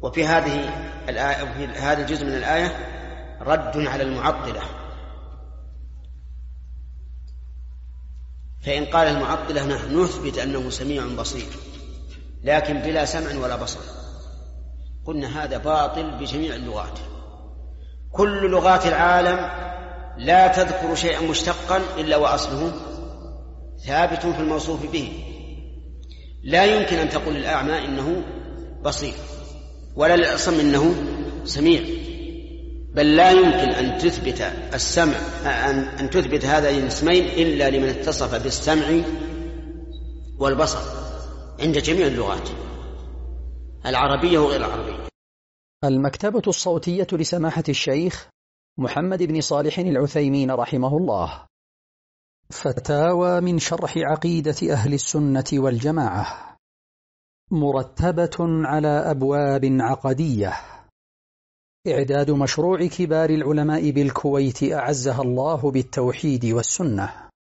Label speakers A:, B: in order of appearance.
A: وفي هذا الجزء من الآية رد على المعطلة. فإن قال المعطلة نحن نثبت أنه سميع بصير لكن بلا سمع ولا بصر، قلنا هذا باطل بجميع اللغات. كل لغات العالم لا تذكر شيئا مشتقا إلا وأصله ثابت في الموصوف به. لا يمكن أن تقول للأعمى إنه بصير ولا للأصم إنه سميع، بل لا يمكن أن تثبت السمع أن تثبت هذين الاسمين إلا لمن اتصف بالسمع والبصر عند جميع اللغات العربية وغير العربية.
B: المكتبة الصوتية لسماحة الشيخ محمد بن صالح العثيمين رحمه الله. فتاوى من شرح عقيدة أهل السنة والجماعة، مرتبة على أبواب عقدية. إعداد مشروع كبار العلماء بالكويت أعزها الله بالتوحيد والسنة.